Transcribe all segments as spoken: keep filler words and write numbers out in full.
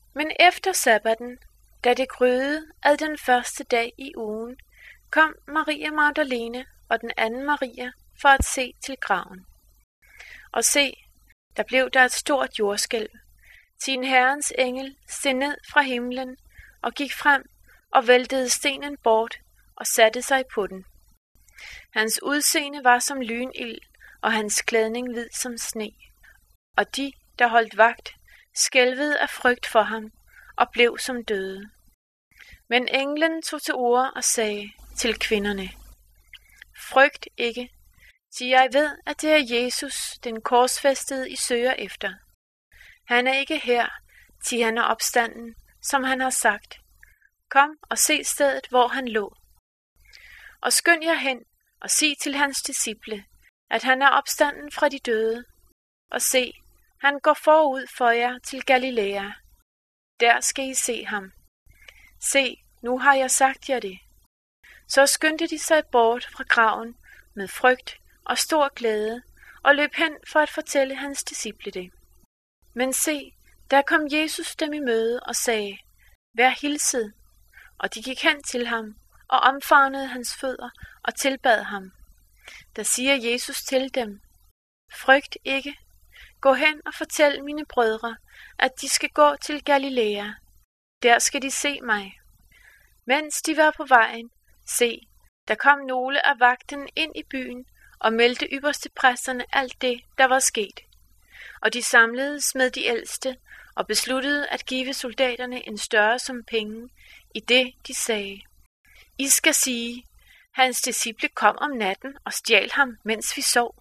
Men efter sabbaten, da det gryede ad den første dag i ugen, kom Maria Magdalene og den anden Maria for at se til graven. Og se, der blev der et stort jordskælv. Sin Herrens engel steg ned fra himlen og gik frem og væltede stenen bort og satte sig på den. Hans udseende var som lynild, og hans klædning hvid som sne. Og de, der holdt vagt, skælvede af frygt for ham og blev som døde. Men englen tog til orde og sagde til kvinderne: Frygt ikke, til jeg ved, at det er Jesus, den korsfæstede, I søger efter. Han er ikke her, til han er opstanden, som han har sagt. Kom og se stedet, hvor han lå. Og skynd jer hen og sig til hans disciple, at han er opstanden fra de døde. Og se, han går forud for jer til Galilea. Der skal I se ham. Se, nu har jeg sagt jer det. Så skyndte de sig bort fra graven med frygt og stor glæde, og løb hen for at fortælle hans disciple det. Men se, der kom Jesus dem i møde og sagde: Vær hilset. Og de gik hen til ham og omfavnede hans fødder og tilbad ham. Der siger Jesus til dem: Frygt ikke. Gå hen og fortæl mine brødre, at de skal gå til Galilea. Der skal de se mig. Mens de var på vejen, se, der kom nogle af vagten ind i byen og meldte ypperstepræsterne alt det, der var sket. Og de samledes med de ældste og besluttede at give soldaterne en større sum penge, i det de sagde: I skal sige, hans disciple kom om natten og stjal ham, mens vi sov.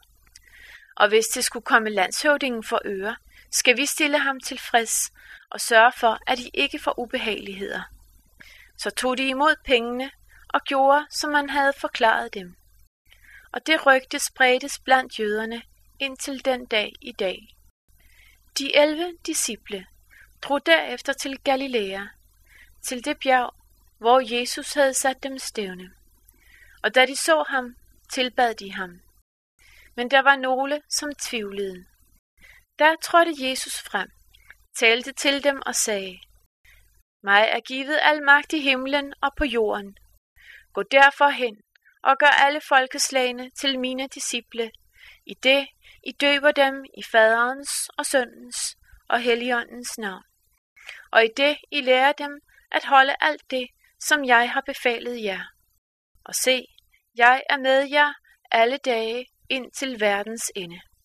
Og hvis det skulle komme landshøvdingen for øre, skal vi stille ham tilfreds og sørge for, at I ikke får ubehageligheder. Så tog de imod pengene og gjorde, som man havde forklaret dem. Og det rygte spredtes blandt jøderne indtil den dag i dag. De elleve disciple drog derefter til Galilea, til det bjerg, hvor Jesus havde sat dem stævne. Og da de så ham, tilbad de ham. Men der var nogle, som tvivlede. Der trådte Jesus frem, talte til dem og sagde: Mig er givet al magt i himlen og på jorden. Gå derfor hen og gør alle folkeslagene til mine disciple, i det I døber dem i Faderens og Søndens og Helligåndens navn. Og i det I lærer dem at holde alt det, som jeg har befalet jer. Og se, jeg er med jer alle dage ind til verdens ende.